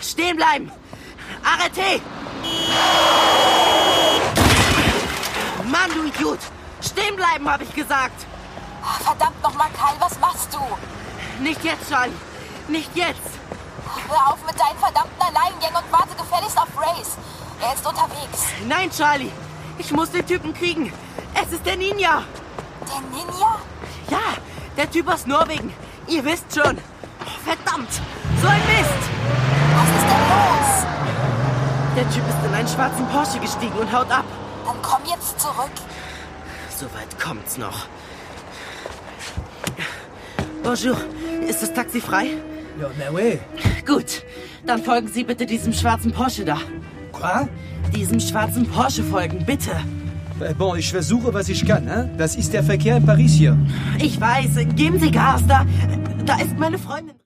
Stehen bleiben! Arrêtez! Mann, du Idiot! Stehen bleiben, habe ich gesagt! Verdammt nochmal, Kyle, was machst du? Nicht jetzt, Charlie! Nicht jetzt! Hör auf mit deinen verdammten Alleingängen und warte gefälligst auf Race. Er ist unterwegs. Nein, Charlie! Ich muss den Typen kriegen! Es ist der Ninja! Der Ninja? Ja, der Typ aus Norwegen! Ihr wisst schon! Oh, verdammt! So ein Mist! Was ist denn los? Der Typ ist in einen schwarzen Porsche gestiegen und haut ab. Dann komm jetzt zurück. So weit kommt's noch. Bonjour, ist das Taxi frei? Ja, mais oui. Gut, dann folgen Sie bitte diesem schwarzen Porsche da. Quoi? Diesem schwarzen Porsche folgen, bitte. Bon, ich versuche, was ich kann. Ne? Das ist der Verkehr in Paris hier. Ich weiß, geben Sie Gas, da ist meine Freundin.